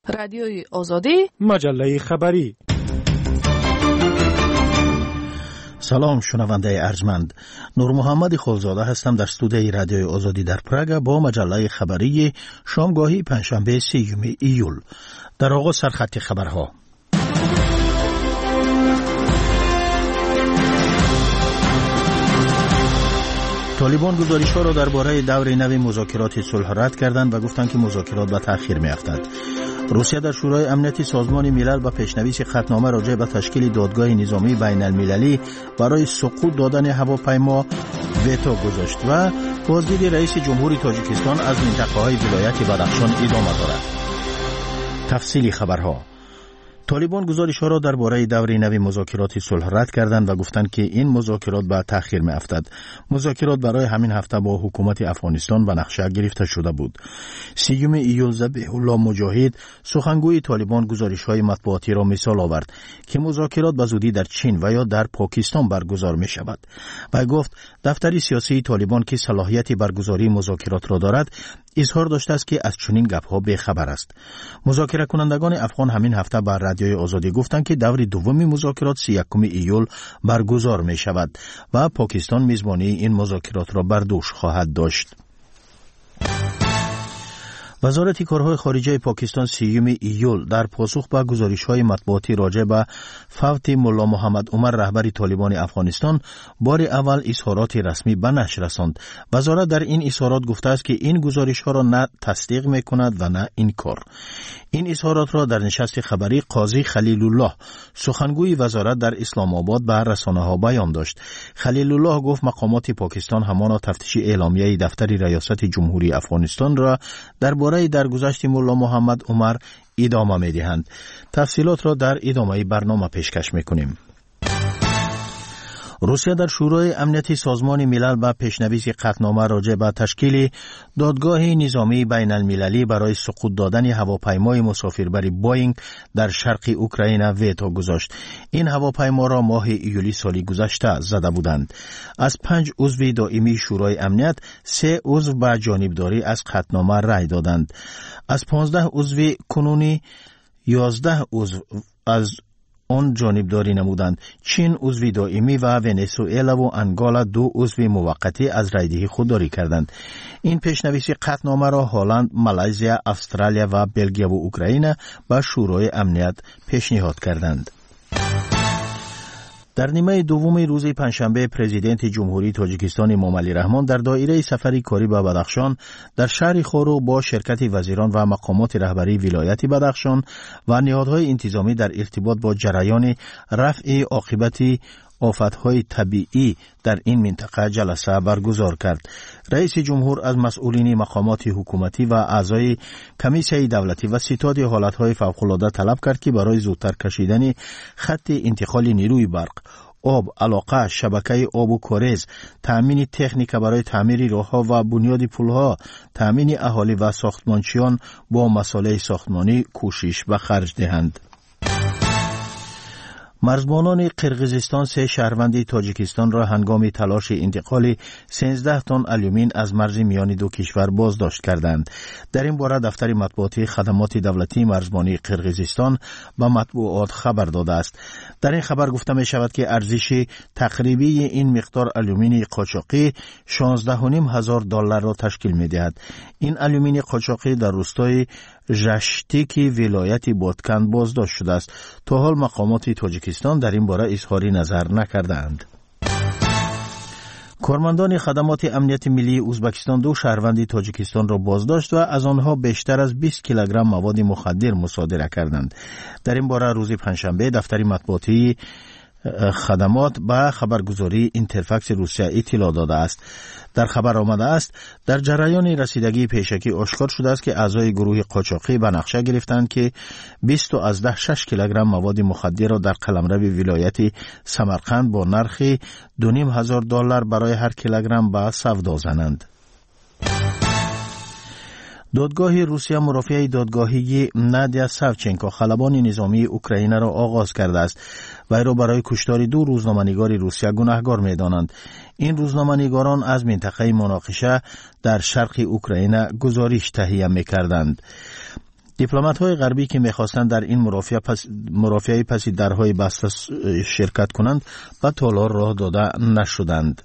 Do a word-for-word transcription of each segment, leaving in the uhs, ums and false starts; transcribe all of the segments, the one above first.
رادیوی آزادی، مجله خبری. سلام شنونده ارجمند، نور محمد خولزاده هستم در استودیوی رادیوی آزادی در پراگ با مجله خبری شامگاهی پنجشنبه سیوم ایول. در آغاز سرخط خبرها. طالبان گزارش‌ها را درباره دور نو مذاکرات صلح رد کردند و گفتند که مذاکرات به تأخیر می‌افتد. روسیه در شورای امنیت سازمان ملل به پیشنویس خطنامه راجع به تشکیل دادگاه نظامی بین المللی برای سقوط دادن هواپیما ویتو گذاشت و بازدید رئیس جمهوری تاجیکستان از منطقه‌های ولایت بدخشان ادامه دارد. تفصیلی خبرها. طالبان گزارش‌ها را درباره دور نو مذاکرات صلح رد کردند و گفتند که این مذاکرات به تأخیر می‌افتد. مذاکرات برای همین هفته با حکومت افغانستان به نقشه گرفته شده بود. سیوم ایول ذبیح الله مجاهد سخنگوی طالبان گزارش‌های مطبوعاتی را مثال آورد که مذاکرات به زودی در چین و یا در پاکستان برگزار می‌شود. و گفت دفتر سیاسی طالبان که صلاحیت برگزاری مذاکرات را دارد اظهار داشته است که از چنین گپ‌ها بی‌خبر است. مذاکره کنندگان افغان همین هفته بر رادیوی آزادی گفتند که دور دوم مذاکرات سی و یکم ایول برگزار می شود و پاکستان میزبانی این مذاکرات را بر دوش خواهد داشت. وزارت کارهای خارجه پاکستان سیوم ایول در پاسخ به گزارش‌های مطبوعاتی راجع به فوت ملا محمد عمر رهبر طالبان افغانستان بار اول اظهارات رسمی به نشر رساند. وزارت در این اظهارات گفته است که این گزارش‌ها را نه تصدیق می‌کند و نه انکار. این اظهارات را در نشست خبری قاضی خلیل الله سخنگوی وزارت در اسلام آباد به رسانه‌ها بیان داشت. خلیل الله گفت مقامات پاکستان همانا تفتیش اعلامیه دفتر ریاست جمهوری افغانستان را درباره درگذشت ملا محمد عمر ادامه می‌دهند. تفصیلات را در ادامه برنامه پیشکش می‌کنیم. روسیه در شورای امنیت سازمان ملل به پیشنویس قطعنامه راجع به تشکیل دادگاه نظامی بین المللی برای سقوط دادن هواپیمای مسافربری بوئینگ در شرق اوکراین ویتو گذاشت. این هواپیما را ماه ایولی سال گذشته زده بودند. از پنج عضو دائمی شورای امنیت سه عضو به جانبداری از قطعنامه رأی دادند. از پانزده عضو کنونی یازده عضو از آن جانبداری نمودند. چین عضو دائمی و ونزوئلا و انگولا دو عضو موقتی از رایدهی خودداری کردند. این پیشنویس قطعنامه را هلند، مالزیا، استرالیا و بلژیم و اوکراین به شورای امنیت پیشنهاد کردند. در نیمه دوم روز پنجشنبه پرزیدنت جمهوری تاجیکستان امام علی رحمان در دایره سفری کاری به بدخشان در شهر خورو با شرکت وزیران و مقامات رهبری ولایت بدخشان و نهادهای انتظامی در ارتباط با جریان رفع عاقبت آفت‌های طبیعی در این منطقه جلسه برگزار کرد. رئیس جمهور از مسئولین مقامات حکومتی و اعضای کمیسیون دولتی و ستاد حالت‌های فوق‌العاده طلب کرد که برای زودتر کشیدن خط انتقال نیروی برق، آب، علاقه، شبکه آب و کاریز، تأمین تکنیک برای تعمیر راه‌ها و بنیاد پل‌ها، تأمین اهالی و ساختمانچیان با مسائل ساختمانی کوشش و خرج دهند. مرزبانان قرقیزستان سه شهروند تاجیکستان را هنگام تلاش انتقال سیزده تن آلومین از مرز میان دو کشور بازداشت کردند. در این باره دفتر مطبوعاتی خدمات دولتی مرزبانی قرقیزستان به مطبوعات خبر داده است. در این خبر گفته می شود که ارزش تقریبی این مقدار آلومین قاچاقی شانزده و نیم هزار دلار را تشکیل می دهد. این آلومین قاچاقی در روستای ژشتیکی ولایت بادکن بازداشت شده است. تا حال مقامات تاجیکستان در این باره اظهار نظر نکردند. کارمندان خدمات امنیت ملی ازبکستان دو شهروند تاجیکستان را بازداشت و از آنها بیشتر از بیست کیلوگرم مواد مخدر مصادره کردند. در این باره روز پنجشنبه دفتر مطبوعاتی خدمات به خبرگزاری اینترفکس روسیه اطلاع داده است. در خبر آمده است در جریان رسیدگی پیشکی آشکار شده است که اعضای گروه قاچاقی به نقشه گرفتند که بیست و از ده شش کیلوگرم مواد مخدر را در قلمرو ولایت سمرقند با نرخ دو و نیم هزار دلار برای هر کیلوگرم به سودا زنند. دادگاه روسیه مرافعه دادگاهی نادیا ساوچنکو خلبان نظامی اوکراین را آغاز کرده است. وی را برای کشتار دو روزنامه‌نگار روسیه گناهکار می‌دانند. این روزنامه‌نگاران از منطقه مناقشه در شرق اوکراین گزارش تهیه می‌کردند. دیپلمات‌های غربی که می‌خواستند در این مرافعه پس مرافعه پس درهای بسته شرکت کنند به تالار راه داده نشدند.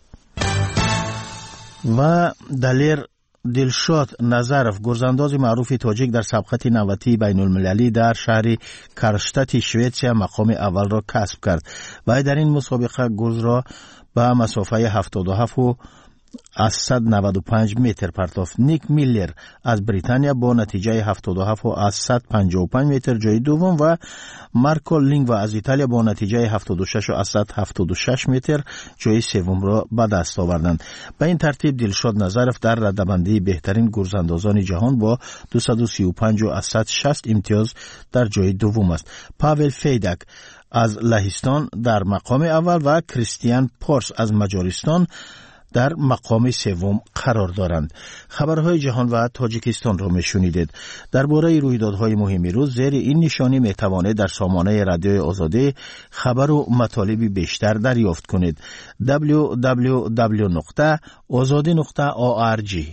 و دلیر دلشاد نظرف، گرزانداز معروف تاجیک در سبقت نوتی بین المللی در شهر کرشتت شویتسیا مقام اول را کسب کرد و در این مسابقه گرز را به مسافه هفتاد و هفت و صد و نود و پنج متر پرتافت. نیک میلر از بریتانیا با نتیجه هفتاد و هفت و صد و پنجاه و پنج متر جای دوم و مارکو لینگ و از ایتالیا با نتیجه هفتاد و شش و صد و هفتاد و شش متر جای سوم را به دست آوردند. به این ترتیب دلشاد نظرف در رده‌بندی بهترین گرزاندازان جهان با دویست و سی و پنج و صد و شصت امتیاز در جای دوم است. پاول فیدک از لهستان در مقام اول و کریستیان پورس از مجارستان در مقام سوم قرار دارند. خبرهای جهان و تاجیکستان را میشنیدید. درباره رویدادهای مهم روز زیر این نشانی میتوانید در سامانه رادیوی آزادی خبر و مطالب بیشتر دریافت کنید. دبلیو دبلیو دبلیو نقطه آزادی نقطه او آر جی.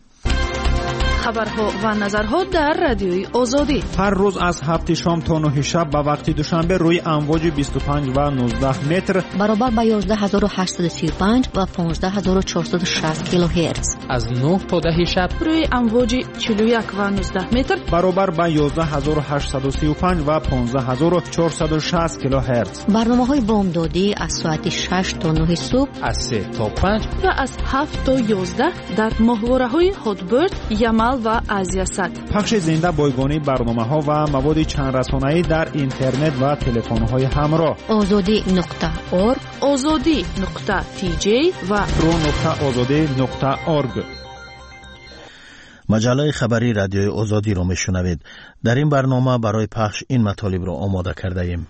خبرها و نظرها در رادیوی آزادی هر روز از هفت شام تا نه شب به وقت دوشنبه روی امواج بیست و پنج و نوزده متر برابر با یازده هزار و هشتصد و سی و پنج و پانزده هزار و چهارصد و شصت کیلوهرتز از نه تا ده شب روی امواج چهل و یک و نوزده متر برابر با یازده هزار و هشتصد و سی و پنج و پانزده هزار و چهارصد و شصت کیلوهرتز. برنامه‌های بامدادی از ساعت شش تا نه صبح، از سه تا پنج و از هفت تا یازده در ماهواره‌های هاتبرد، یمل و آزیاسات. پخش زنده بایگانی برنامه‌ها و مواد چند رسانه‌ای در اینترنت و تلفن‌های همراه. آزادی نقطه اورگ، آزادی نقطه تی جی و رو نقطه آزادی نقطه اورگ. مجله خبری رادیوی آزادی را میشنوید. در این برنامه برای پخش این مطالب را آماده کرده ایم.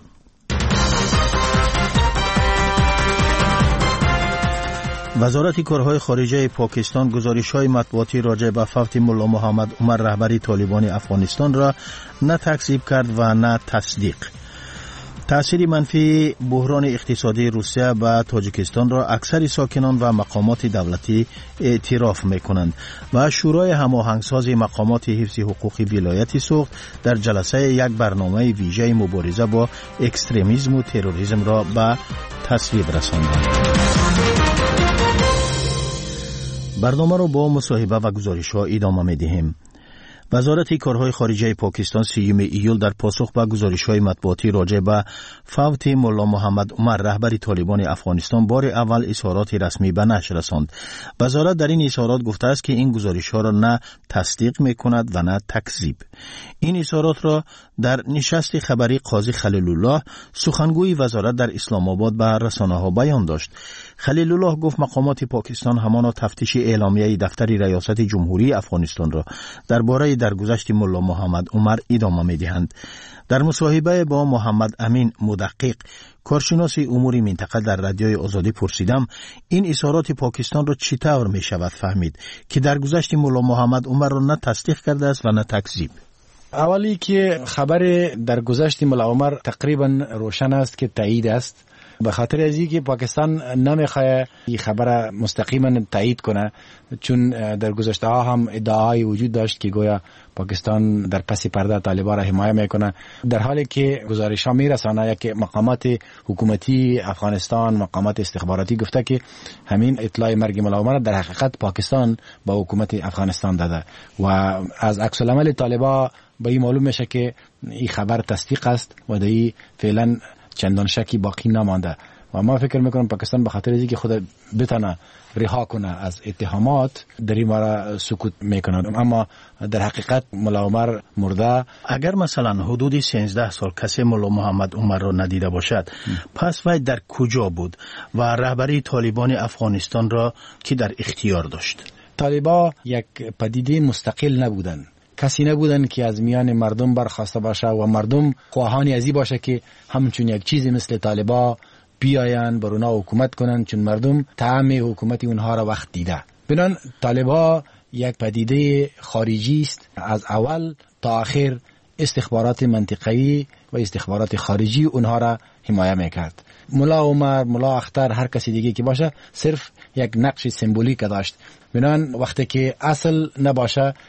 وزارت کارهای خارجه پاکستان گزارش‌های مطبوعاتی راجع به فوت ملا محمد عمر رهبری طالبان افغانستان را نه تکذیب کرد و نه تصدیق. تأثیر منفی بحران اقتصادی روسیه به تاجیکستان را اکثر ساکنان و مقامات دولتی اعتراف می‌کنند و شورای هماهنگساز مقامات حفظ حقوق ولایت سوخت در جلسه یک برنامه ویژه مبارزه با اکستریمیسم و تروریسم را به تصویب رساندند. برنامه را با مصاحبه و گزارش‌ها ادامه می‌دهیم. وزارت کارهای خارجه پاکستان سیوم ایول در پاسخ به گزارش‌های مطبوعاتی راجع به فوت ملا محمد عمر رهبری طالبان افغانستان بار اول اظهارات رسمی به نشر رساند. وزارت در این اظهارات گفته است که این گزارش‌ها را نه تصدیق می‌کند و نه تکذیب. این اظهارات را در نشست خبری قاضی خلیل الله سخنگوی وزارت در اسلام آباد به رسانه‌ها بیان داشت. خلیل الله گفت مقامات پاکستان همانا تفتیش اعلامیه دفتر ریاست جمهوری افغانستان را درباره درگذشت ملا محمد عمر ادامه می‌دهند. در مصاحبه با محمد امین مدقق کارشناس امور منطقه در رادیوی آزادی پرسیدم این اظهارات پاکستان را چطور می شود فهمید که درگذشت ملا محمد عمر را نه تصدیق کرده است و نه تکذیب. اولی که خبر درگذشت ملا عمر تقریبا روشن است که تایید است، به خاطر از اینکه پاکستان نمیخواد این خبر مستقیما تایید کنه، چون در گذشته ها هم ادعای وجود داشت که گویا پاکستان در پس پرده طالبان را حمایت میکنه، در حالی که گزارش ها میرسانه که مقامات حکومتی افغانستان، مقامات استخباراتی گفته که همین اطلاع مرگ ملا عمر در حقیقت پاکستان با حکومت افغانستان داده و از عکس العمل طالبان به این معلوم میشه که این خبر تصدیق است و در این فعلا چندان شکی باقی نمانده و ما فکر میکنم پاکستان به خاطر اینکه خود بتونه رها کنه از اتهامات در این باره سکوت میکنه، اما در حقیقت ملا عمر مرده. اگر مثلا حدود سیزده سال کسی ملا محمد عمر را ندیده باشد ام. پس وی در کجا بود و رهبری طالبان افغانستان را کی در اختیار داشت؟ طالبان یک پدیده مستقل نبودن، کسی نبودن که از میان مردم برخواسته باشه و مردم خواهانی ازی باشه که همچون یک چیزی مثل طالبان بیاین بر اونها حکومت کنن، چون مردم طعم حکومت اونها را وقت دیده. بنان طالبان یک پدیده خارجی است، از اول تا آخر استخبارات منطقه‌ای و استخبارات خارجی اونها را حمایت میکرد. ملا عمر، ملا اختر، هر کسی دیگه که باشه صرف یک نقش سمبولیک داشت. بنان وقتی که اصل نباشه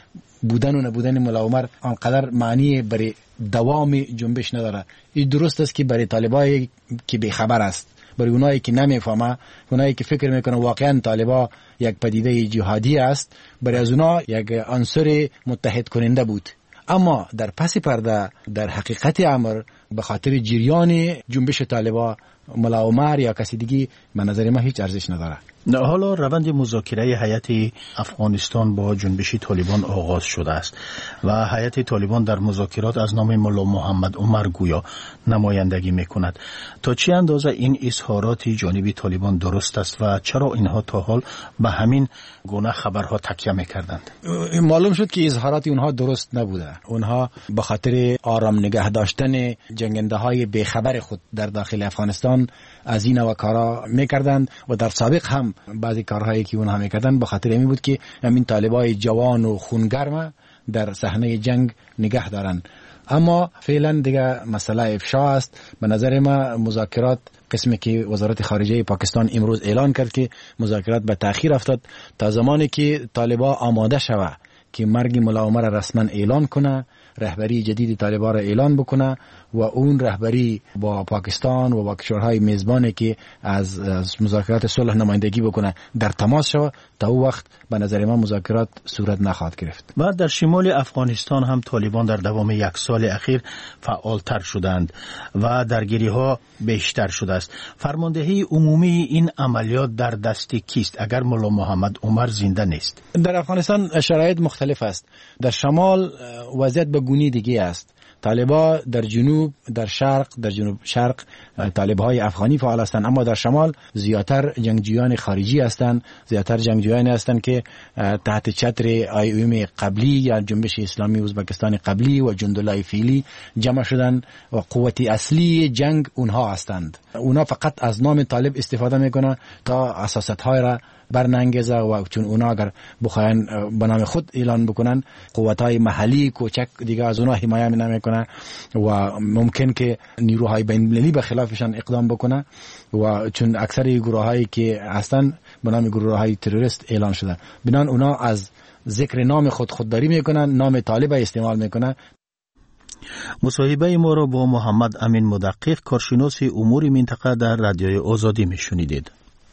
بودن و نبودن ملا عمر آنقدر معنی برای دوام جنبش نداره. این درست است که برای طالبایی که بیخبر است، برای اونایی که نمیفهمه، اونایی که فکر میکنه واقعا طالبا یک پدیده جهادی است، برای از اونا یک عنصر متحد کننده بود. اما در پس پرده در حقیقت امر به خاطر جریان جنبش طالبا ملا عمر یا کسی دیگه به نظر ما هیچ ارزش نداره. حالا روند مذاکره هیئت افغانستان با جنبش طالبان آغاز شده است و هیئت طالبان در مذاکرات از نام ملا محمد عمر گویا نمایندگی میکند. تا چه اندازه این اظهارات جانب طالبان درست است و چرا اینها تا حال به همین گونه خبرها تکیه میکردند؟ معلوم شد که اظهارات اونها درست نبوده. اونها به خاطر آرام نگه داشتن جنگنده های بیخبر خود در داخل افغانستان از این و کارا میکردند و در سابق هم بعضی کارهایی که اونها میکردن به خاطر این بود که همین طالبای جوان و خونگرم در صحنه جنگ نگه دارن. اما فعلا دیگه مسئله افشا است. به نظر ما مذاکرات، قسمی که وزارت خارجه پاکستان امروز اعلان کرد که مذاکرات به تأخیر افتاد تا زمانی که طالبا آماده شوه که مرگ ملا عمر رسما اعلان کنه، رهبری جدید طالبان را اعلان بکنه و اون رهبری با پاکستان و با کشورهای میزبانی که از, از مذاکرات صلح نمایندگی بکنه در تماس شود. تا او وقت به نظر من مذاکرات صورت نخواهد گرفت. و در شمال افغانستان هم طالبان در دوام یک سال اخیر فعالتر شدند و درگیری ها بیشتر شده است. فرماندهی عمومی این عملیات در دست کیست اگر ملا محمد عمر زنده نیست؟ در افغانستان شرایط مختلف است. در شمال وضعیت به گونه دیگه است. طالبان در جنوب، در شرق، در جنوب شرق طالب‌های افغانی فعال هستند، اما در شمال زیاتر جنگجویان خارجی هستند، زیاتر جنگجویانی هستند که تحت چتر آی او ام قبلی یا جنبش اسلامی ازبکستان قبلی و جندولای فیلی جمع شدن و قوت اصلی جنگ اونها هستند. اونها فقط از نام طالب استفاده میکنه تا اساست‌های را برنانگیزه و چون اونا اگر بخواین به نام خود اعلان بکنن قوت‌های محلی کوچک دیگه از اونا حمایت نمیکنه و ممکن که نیروهای بین‌المللی به خلافشان اقدام بکنه و چون اکثر گروه‌هایی که هستن به نام گروه‌های تروریست اعلان شده، بنان اونا از ذکر نام خود خودداری میکنن، نام طالب استعمال میکنن. مصاحبه ما را با محمد امین مدقق، کارشناس امور منطقه در رادیوی آزادی میشنیدید.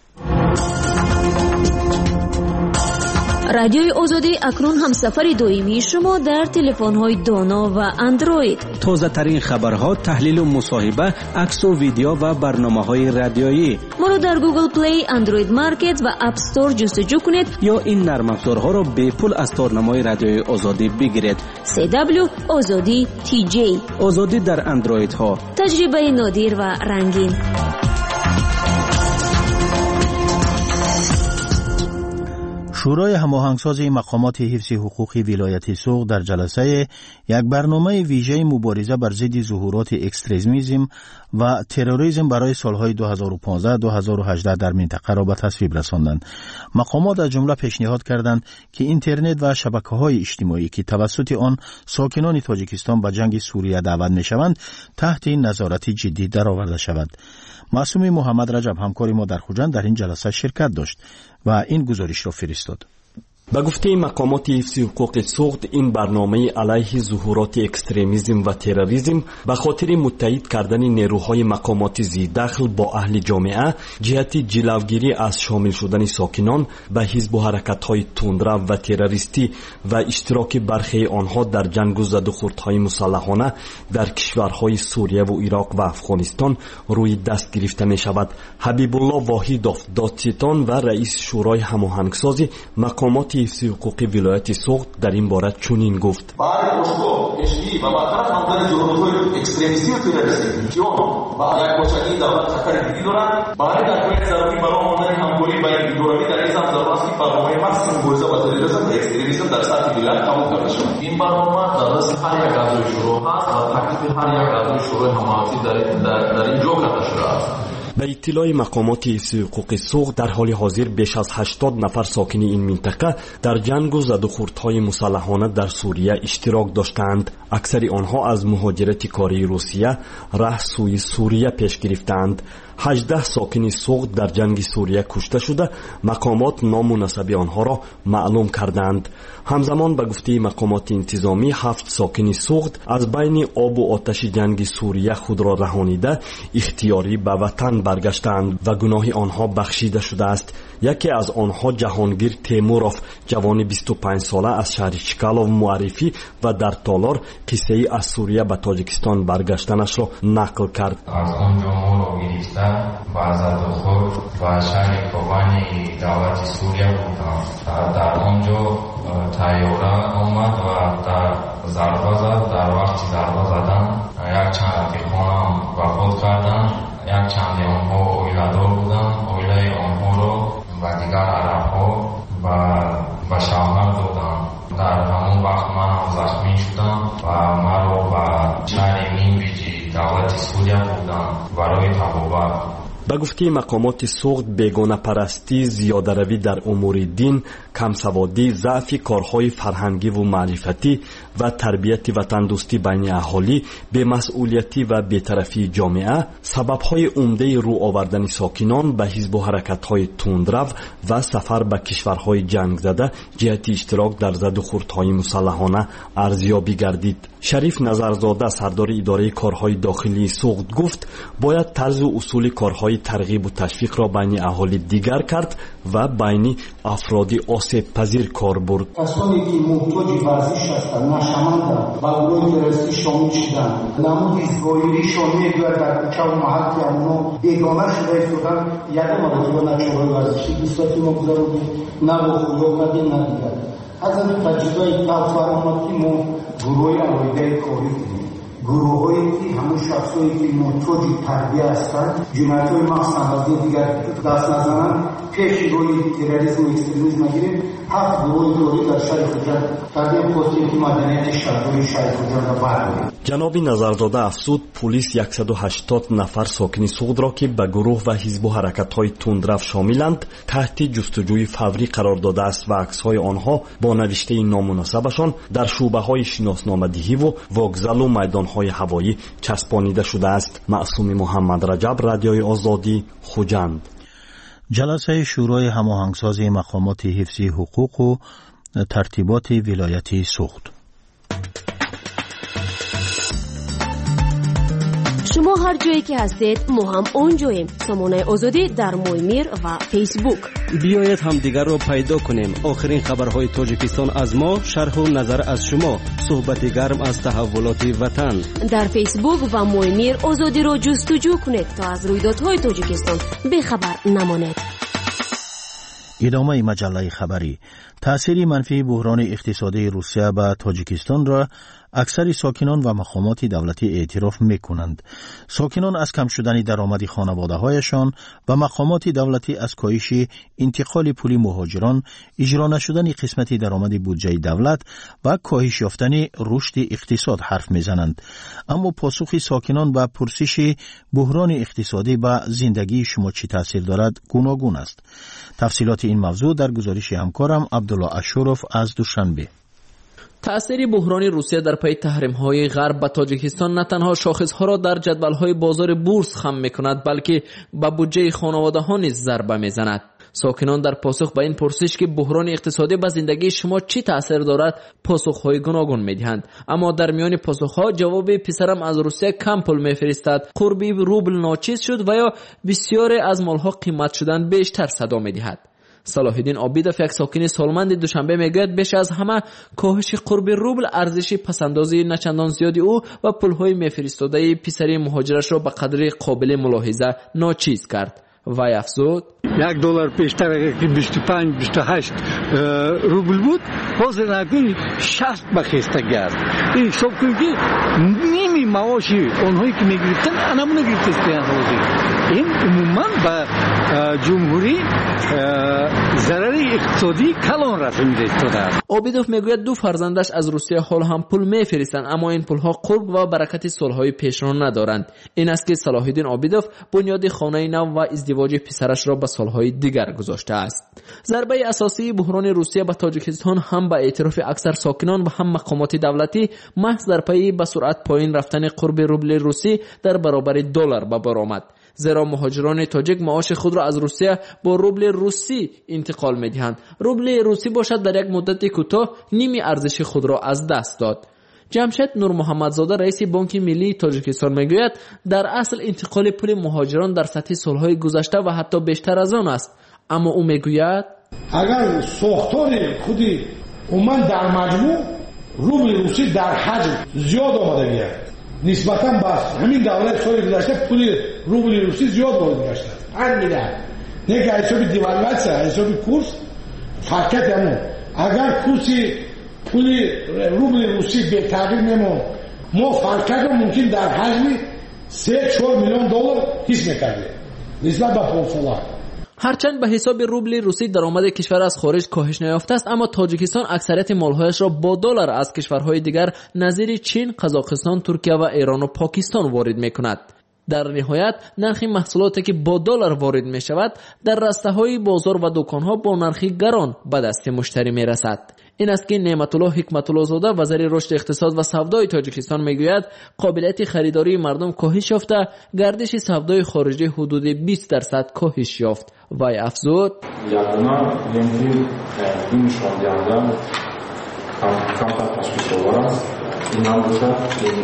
رادیوی آزادی اکنون هم سفر دائمی شما در تلفن‌های دانا و اندروید. تازه ترین خبرها، تحلیل و مصاحبه، عکس و ویدیو و برنامه‌های رادیویی. ما را در گوگل پلی، اندروید مارکت و اپ استور جستجو کنید یا این نرم افزارها را به پول از تارنمای رادیوی آزادی بگیرید. سی دبلیو آزادی تی جی. آزادی در اندروید ها. تجربه نادر و رنگین. شورای هماهنگسازی مقامات حفظ حقوق ولایت سوق در جلسه یک برنامه ویژه مبارزه بر ضد ظهورات اکستریمیسم و تروریسم برای سالهای دو هزار و پانزده تا دو هزار و هجده در منطقه را به تصویب رساندند. مقامات از جمله پیشنهاد کردند که اینترنت و شبکه‌های اجتماعی که توسط آن ساکنان تاجیکستان به جنگ سوریه دعوت می‌شوند تحت نظارت جدی درآورده شود. معصوم محمد رجب همکار ما در خوجند در این جلسه شرکت داشت و این گزارش را فرستاد. به گفته مقامات حفظ حقوق سوخت، این برنامه علیه ظهورات اکستریمیسم و تروریسم به خاطر متحد کردن نیروهای مقامات ذی دخل با اهل جامعه جهت جلوگیری از شامل شدن ساکنان به حزب و حرکت‌های تندرو و تروریستی و اشتراک برخی آنها در جنگ و زد و خوردهای مسلحانه در کشورهای سوریه و عراق و افغانستان روی دست گرفته می شود. حبیب الله واحدوف دادستان و رئیس شورای هماهنگسازی مقامات حفظ حقوق ولایت سوخت در این باره چنین گفت: برای پشتو کشی و مطرح همدن ظهورات اکستریمیستی و تروریستی که با یک کوچکی دولت خطر دیدی دارند، برای تقویت ضروری برای آمدن همکاری بین دولتی در این ضرورت است که برنامه مخصوص مبارزه با تروریسم و اکستریمیسم در سطح ولایت قبول کرده شود. این برنامه در دست هر یک اعضای شورا هست و تکلیف هر یک اعضای شورای هماهنگسازی در در این جو کرده شده است. به اطلاع مقامات حفظ حقوق سوخت در حال حاضر بیش از هشتاد نفر ساکن این منطقه در جنگ و زدوخوردهای مسلحانه در سوریه اشتراک داشتند. اکثر آنها از مهاجرت کاری روسیه راه سوی سوریه پیش گرفتند. هجده ساکن سوخت در جنگ سوریه کشته شده. مقامات نام و نسب آنها را معلوم کردند. همزمان به گفته مقامات انتظامی هفت ساکن سوخت از بین آب و آتش جنگ سوریه خود را رهانیده اختیاری به وطن برگشتند و گناه آنها بخشیده شده است. یکی از آنها جهانگیر تیموروف، جوان بیست و پنج ساله از شهر چکالوف معرفی و در تالار قصه ای از سوریه به تاجیکستان برگشتنش را نقل کرد. از آنجا ما را گرفتن و زدوخورد و شهر کوبانی دولت سوریه بودم. در آنجا تیاره آمد و در ضربه زد. در وقت ضربه زدن یک چند رفیقانم وفات کردند. یک چند آنها اویله‌دار بودند. اویله آنها را و دیگر عرب‌ها و به شوهر دادند. در همون وقت من هم زخمی شدم و مرا به شهر مینبیجی دولت سوریه بردند برای تبابت. به گفته مقامات سوخت بیگانه پرستی، زیاده روی در امور دین، کمسوادی، ضعف کارهای فرهنگی و معرفتی و تربیت وطن دوستی بین اهالی، بی‌مسئولیتی و بی‌طرفی جامعه سبب‌های عمده رو آوردن ساکنان به حزب و حرکت‌های تندرو و سفر به کشورهای جنگ زده جهت اشتراک در زد و خوردهای مسلحانه ارزیابی گردید. شریف نظرزاده، سردار اداره کارهای داخلی سوخت گفت باید طرز و اصول کارهای ترغیب و تشویق را بین اهالی دیگر کرد و بین افراد آسیب پذیر کار برد. کسانی که محتاج ورزش هستند نشمندند و گروه تروریستی شامل شدند. نمود ظاهریشان میگوید در کوچه و محل که اونا بیگانه شده ایستادند. یکم آمده نه چهارهای ورزشی دوستاتی ما گذارودیم نه با خدا کردیم نه دیگر. از این تجربه تلفر آمد که ما گروه عمایده کاری کنیم. گروه هایی که همون شخص هایی که محتاج تربیه هستند جنایت های مقصد دیگر دست نزنند پیش روی تروریسم و اکستریمیسم نگیریم. هفت گروه کاری در شهر خوجند تربیه خواستیم که مدنیت شهرداری شهر خوجند را برداریم. جناب نظرزاده افزود پلیس صد و هشتاد نفر ساکن سوخت را که به گروه و حزب و حرکت‌های تندرو شاملند تحت جستجوی فوری قرار داده است و عکس‌های آنها با نوشته نام و نسبشان در شعبه‌های شناسنامه‌دهی و واگزل و میدان‌های هوایی چسبانیده شده است. معصوم محمد رجب، رادیوی آزادی، خوجند. جلسه شورای هماهنگسازی مقامات حفظی حقوق و ترتیبات ولایتی سوخت. شما هر جایی که هستید ما هم اونجاییم. سامانه آزادی در مویمیر و فیسبوک. بیایید هم دیگر رو پیدا کنیم. آخرین خبرهای تاجیکستان از ما، شرح و نظر از شما، صحبت گرم از تحولات وطن. در فیسبوک و مویمیر آزادی رو جستجو کنید تا از رویدادهای تاجیکستان بخبر نمانید. ادامه مجله خبری. تأثیر منفی بحران اقتصادی روسیه به تاجیکستان را اکثر ساکنان و مقامات دولتی اعتراف می‌کنند. ساکنان از کم شدن درآمد خانواده‌هایشان و مقامات دولتی از کاهش انتقال پول مهاجران، اجرا نشدن قسمت درآمد بودجه دولت و کاهش یافتن رشد اقتصاد حرف می‌زنند. اما پاسخ ساکنان به پرسش بحران اقتصادی به زندگی شما چه تأثیر دارد گوناگون است. تفصیلات این موضوع در گزارش همکارم عبدالله اشرف از دوشنبه. تأثیر بحران روسیه در پی تحریم‌های غرب به تاجیکستان نه تنها شاخص‌ها را در جدول‌های بازار بورس خم می‌کند بلکه به بودجه خانواده‌ها نیز ضربه می‌زند. ساکنان در پاسخ به این پرسش که بحران اقتصادی به زندگی شما چی تأثیر دارد پاسخ‌های گوناگون می‌دهند. اما در میان پاسخ‌ها جواب پسرم از روسیه کم پول می‌فرستد، قربی روبل ناچیز شد و یا بسیاری از مال‌ها قیمت شدن بیشتر صدا می‌دهد. صلاح الدین عابدов یک ساکن سالمند دوشنبه میگوید بیش از همه کاهش قرب روبل ارزش پسندازی نچندان زیادی او و پول‌های میفرستاده پسری مهاجرش را به قدر قابل ملاحظه ناچیز کرد. وی افزود یک دلار پیشتر اگر که بیست و پنج بیست و هشت روبل بود حاضر نکنی شصت بخیسته گرد. این حساب کنید که نیمی معاشی اونهایی که میگرفتن انمونه گرفتستیان حاضر. این عموما به جمهوری ضرر اقتصادی کلان رسونده است. عابدوف میگوید دو فرزندش از روسیه حال هم پول میفرستند، اما این پولها قرب و برکت صلح‌های پیشرو ندارند. این است که صلاح الدین عابدوف بنیاد خانه نو و ازدواج پسرش را به سالهای دیگر گذاشته است. ضربه اساسی بحران روسیه به تاجیکستان هم به اعتراف اکثر ساکنان و هم مقامات دولتی محض در پی به سرعت پایین رفتن قرب روبل روسی در برابر دلار به بار آمد. زیرا مهاجران تاجیک معاش خود را از روسیه با روبل روسی انتقال می‌دهند. روبل روسی باشد در یک مدت کوتاه نیمی ارزش خود را از دست داد. جمشید نور محمدزاده رئیس بانک ملی تاجیکستان میگوید در اصل انتقال پول مهاجران در سطح سالهای گذشته و حتی بیشتر از آن است، اما او میگوید اگر ساختار خودی عموما در مجموع روبل روسی در حجم زیاد آمده بیاد نسبتا بس همین دوره سال گذشته پول روبل روسی زیاد وارد گشته پنج میلیارد نه که حساب دیوالواسیون حساب کورس فرقت همون اگر کورسی پول روبل روسی به تغییر نمون ما فرقت رو ممکن در حجم سه چهار میلیون دلار حس میکردیم نسبت به پول سالا. هرچند به حساب روبل روسی درآمد کشور از خارج کاهش نیافته است، اما تاجیکستان اکثریت مالهایش را با دلار از کشورهای دیگر نظیر چین، قزاقستان، ترکیه و ایران و پاکستان وارد میکند. در نهایت نرخ محصولاتی که با دلار وارد می شود در رسته‌های بازار و دکان‌ها با نرخ گران به دست مشتری می رسد. این است که نعمت الله حکمت الله زاده وزیر رشد اقتصاد و سودای تاجیکستان میگوید قابلیت خریداری مردم کاهش یافته، گردش سودای خارجی حدود بیست درصد کاهش یافت. وای افزود یادنا یعنی این نشان دهنده کمتر تشخیص است. این هم باشد این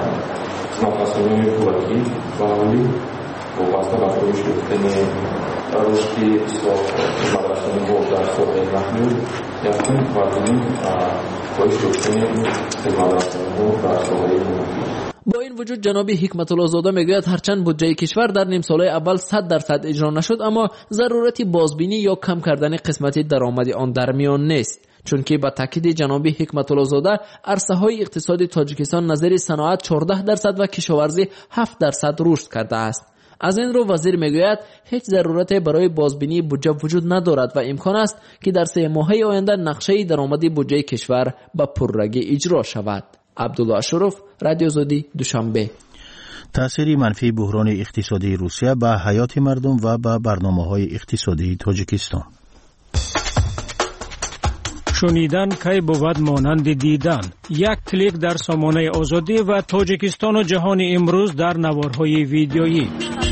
نفسونی پولکی و اولی وابسته به فروش گفتن رشدی مدرسانی بود در سوق محمول یکم واردین فروش گفتن مدرسانی بود در سوق محمول. با این وجود جناب حکمت الله زاده میگوید هرچند بودجه کشور در نیم ساله اول صد درصد اجرا نشد، اما ضرورتی بازبینی یا کم کردن قسمت درآمد آن در میان نیست، چون که با تاکید جناب حکمت الله زاده عرصه های اقتصادی تاجیکستان نظیر صنعت چهارده درصد و کشاورزی هفت درصد رشد کرده است. از این رو وزیر میگوید هیچ ضرورت برای بازبینی بودجه وجود ندارد و امکان است که در سه ماهه آینده نقشه درآمدی بودجه کشور به پررگی اجرا شود. عبدالله اشرف، رادیو آزادی، دوشنبه. تأثیر منفی بحران اقتصادی روسیه به حیات مردم و به برنامه‌های اقتصادی تاجیکستان. شنیدن کی بود مانند دیدن. یک کلیک در سامانه آزادی و تاجیکستان و جهان امروز در نوارهای ویدیویی.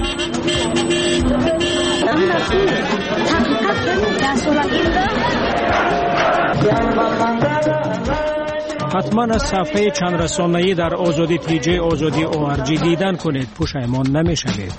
حتما از صفحه چند رسانه‌ای در آزادی تی جی آزادی او آر جی دیدن کنید، پشیمان نمی‌شوید.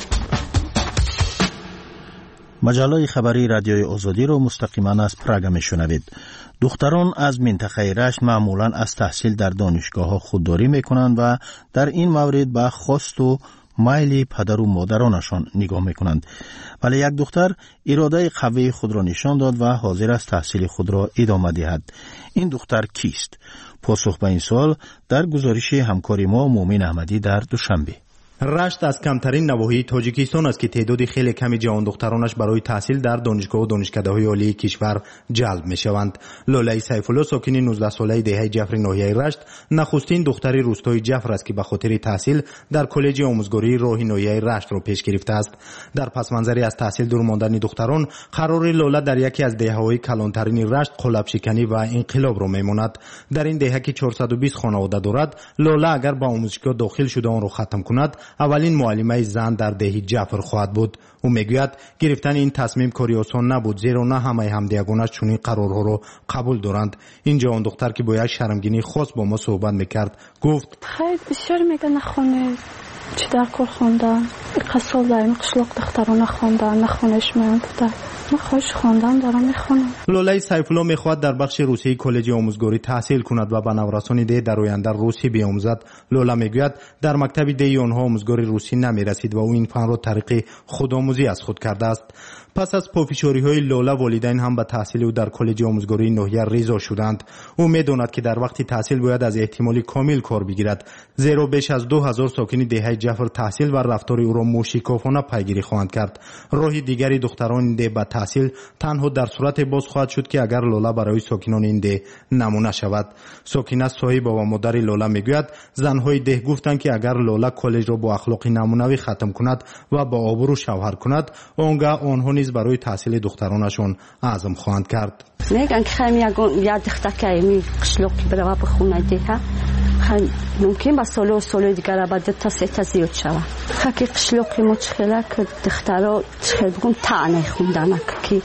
مجله خبری رادیوی آزادی را مستقیما از پراگ میشنوید. دختران از منطقه رشت معمولا از تحصیل در دانشگاه‌ها خودداری میکنند و در این مورد به خواست و مایل پدر و مادرانشان نگاه میکنند. ولی یک دختر اراده قوی خود را نشان داد و حاضر است تحصیل خود را ادامه دهد. این دختر کیست؟ پاسخ به این سوال در گزارش همکار ما مومن احمدی در دوشنبه. رشت از کمترین نواحی تاجیکستان است که تعداد خیلی کمی جوان دخترانش برای تحصیل در دانشگاه و دانشکده‌های عالی کشور جلب می‌شوند. لاله سیف‌الله ساکن نوزده ساله دهه جعفر ناحیه رشت نخستین دختر روستای جعفر است که به خاطر تحصیل در کالج آموزگاری راه ناحیه رشت را پیش گرفته است. در پس منظری از تحصیل دور ماندن دختران قرار لاله در یکی از دهه‌های کلانترین رشت قلاب شکنی و انقلاب را می‌ماند. در این دهه که چهارصد و بیست خانواده دارد، لاله اگر به آموزشگاه داخل شده آن را ختم کند اولین معلمه زن در دهه جعفر خواهد بود. او میگوید گرفتن این تصمیم کاری آسان نبود، زیرا نه همه همدیگانش چنین قرارها را قبول دارند. این جوان دختر که با یک شرمگینی خاص با ما صحبت میکرد گفت خیلی بسیار میگه نخونه چی در کار خوندن، این قصال در این قشلاق دختران نخوندن، نخونش میان بودن. من خوش خوندم دارم میخونم. لولا سیفالله میخواد در بخش روسی کالج آموزگاری تحصیل کند و به نورسان ده در آینده روسی بیاموزد. لولا میگوید در مکتب ده آنها آموزگاری روسی نمیرسید و او این فن را طریق خودآموزی از خود کرده است. پس از پافشاری های لولا والدین هم به تحصیل او در کالج آموزگاری ناحیه رضا شدند. او میداند که در وقت تحصیل باید از احتمال کامل کار بگیرد، زیرا بیش از دو هزار ساکن دهه جعفر تحصیل و رفتار او را موشکافانه پیگیری خواهند کرد. راه دیگری دختران ده به تحصیل تنها در صورت باز خواهد شد که اگر لولا برای ساکنان این ده نمونه شود. ساکنه صاحب و مادر لولا میگوید زنهای ده گفتند که اگر لولا کالج را با اخلاق نمونوی ختم کند و با آبرو شوهر کند، آنگاه آنها نیز برای تحصیل دخترانشان عزم خواهند کرد. میگن که خیلی یاد دختر می قشلوقی برای بخونه ده خیلی ممکن با سال و سال دیگر بعد تا سه تا زیاد شود. خیلی قشلوقی مشکله که دخترها خیلی بگم تعنی خوندن که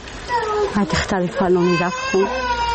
دختری فلانی رفت خون.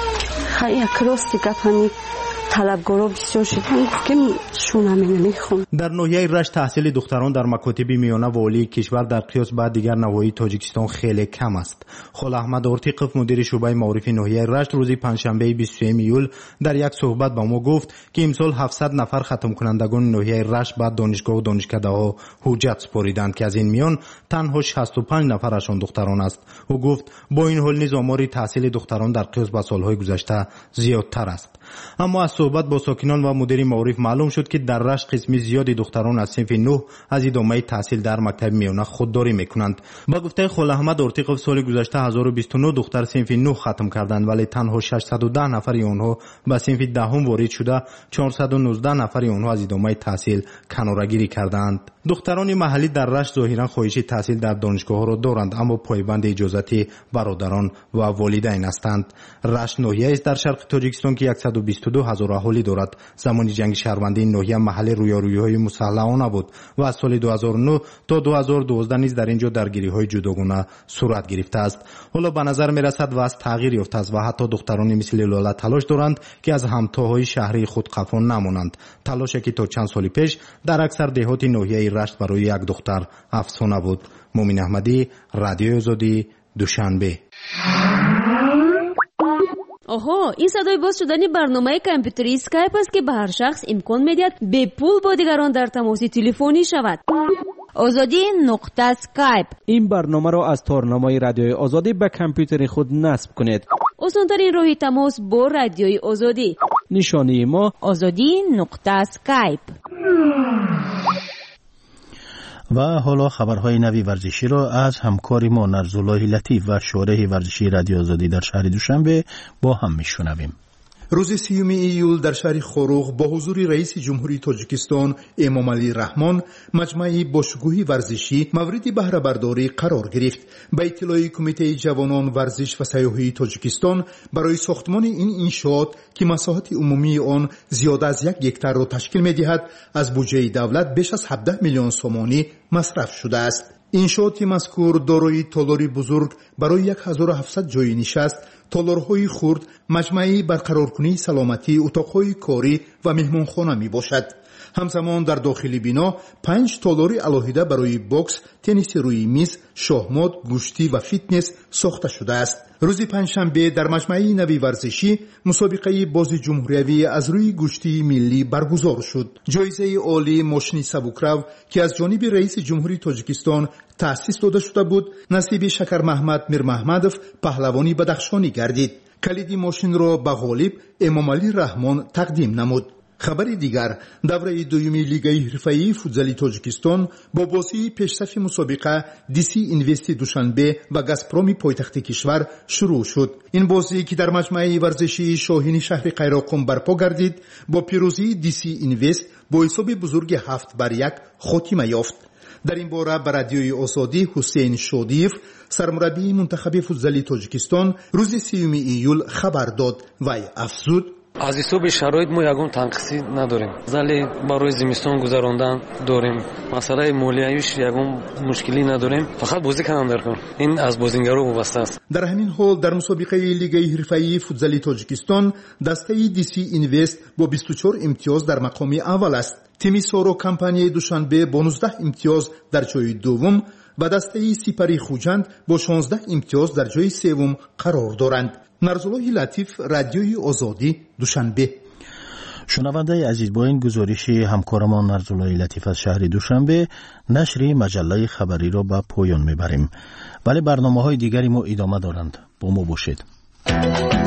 خیلی کلاس دیگر همین طلبگارا بسیار شدن که شون همینه میخون. در ناحیه رشت تحصیل دختران در مکاتب میانه و عالی کشور در قیاس با دیگر نواحی تاجیکستان خیلی کم است. خل احمد ارتیقف مدیر شعبه معارف ناحیه رشت روز پنجشنبه بیست و سوم ایول در یک صحبت با ما گفت که امسال هفتصد نفر ختم کنندگان ناحیه رشت بعد دانشگاه و دانشکده‌ها حجت سپاریدند که از این میان تنها شصت و پنج نفرشان دختران است. او گفت با این حال نیز آمار تحصیل دختران در قیاس با سالهای گذشته زیادتر است. اما از صحبت با ساکنان و مدیر معارف معلوم شد که در رشت قسمی زیادی دختران از صنف نه از ادامه تحصیل در مکتب میانه خودداری میکنند. با گفته خل احمد ارتیقف سال گذشته هزار و بیست و نه دختر صنف نه ختم کردند، ولی تنها ششصد و ده نفر آنها به صنف دهم وارد شده، چهارصد و نوزده نفر آنها از ادامه تحصیل کناره‌گیری کردند. دختران محلی در رشت ظاهرا خواهش تحصیل در دانشگاه را دارند، اما پایبند اجازت برادران و والدین هستند. رشت ناحیه است در شرق تاجیکستان که صد و بیست و دو هزار اهالی دارد. زمانی جنگ شهروندی ناحیه محل رویارویی‌های مسلحانه بود و از سال دو هزار و نه تا دو هزار و دوازده نیز در اینجا درگیری‌های جداگانه صورت گرفته است. حالا به نظر می‌رسد وضع تغییر یافته است و حتی دخترانی مثل لولا تلاش دارند که از همتاهای شهری خود خفا نمانند. تلاشی که تا چند سال پیش در اکثر دهات ناحیه رشت برای یک دختر افسانه بود. مومن احمدی، رادیو آزادی، دوشنبه. آها، این صدای باز شدن برنامه کامپیوتری اسکایپ است که به هر شخص امکان میدهد به پول با دیگران در تماس تلفنی شود. آزادی نقطه اسکایپ. این برنامه را از تارنمای رادیوی آزادی به کامپیوتر خود نصب کنید. آسان‌ترین راه تماس با رادیوی آزادی. نشانی ما آزادی نقطه اسکایپ. و حالا خبرهای نوی ورزشی را از همکاری ما نرزالله لطیف و شورای ورزشی رادیو آزادی در شهر دوشنبه با هم میشنویم. روز سیوم ایول در شهر خوروغ با حضور رئیس جمهوری تاجیکستان امامعلی رحمان مجمع باشکوهی ورزشی مورد بهره برداری قرار گرفت. به اطلاع کمیته جوانان ورزش و سیاحی تاجیکستان برای ساختمان این انشاءات که مساحت عمومی آن زیاد از یک هکتار را تشکیل می‌دهد از بودجه دولت بیش از هفده میلیون سومانی مصرف شده است. انشاءات مذکور دارای تالاری بزرگ برای هزار و هفتصد جای نشست، تالارهای خرد، مجمعی برقرارکنی سلامتی، اتاقهای کاری و مهمانخانه می باشد. همزمان در داخل بنا پنج تالار علاهیده برای بوکس، تنیس روی میز، شاهمات، گوشتی و فیتنس ساخته شده است. روز پنجشنبه در مجمع نوی ورزشی مسابقه بازی جمهوریوی از روی گوشتی ملی برگزار شد. جایزه عالی ماشین سبکرو که از جانب رئیس جمهوری تاجیکستان تأسیس داده شده بود نصیب شکر محمد میر محمدов پهلوانی بدخشانی گردید. کلید ماشین را به غالب امامعلی رحمان تقدیم نمود. خبر دیگر، دوره دومی لیگ حرفه‌ای فوتبال تاجیکستان با بازی پیشرفت مسابقه دیسی اینوست دوشنبه و گازپروم پایتخت کشور شروع شد. این بازی که در مجمع ورزشی شاهین شهر قیراقم برپا گردید با پیروزی دیسی اینوست با حساب بزرگ هفت بر یک خاتمه یافت. در این باره به رادیوی آزادی حسین شادیف سرمربی منتخب فوتبال تاجیکستان روز سیوم ایول خبر داد و افزود: از حساب شرایط ما یگان تنقیصی نداریم. زلی برای زمستان گذراندن داریم. مسئله مالیاییش یگان مشکلی نداریم. فقط بازی کنن در کار. این از بازیگرا وابسته است. در همین حال در مسابقه لیگ حرفه‌ای فوتبال تاجیکستان دسته دیسی اینوست با بیست و چهار امتیاز در مقام اول است. تیم سورو کمپانی دوشنبه با نوزده امتیاز در جای دوم، و دسته سپری خوجند با شانزده امتیاز در جای سوم قرار دارند. نرزالله لطیف، رادیوی آزادی، دوشنبه. شنونده عزیز، با این گزارشی همکارمان نرزالله لطیف از شهر دوشنبه نشر مجله خبری را به پایان میبریم، ولی برنامه های دیگری ما ادامه دارند. با ما باشید.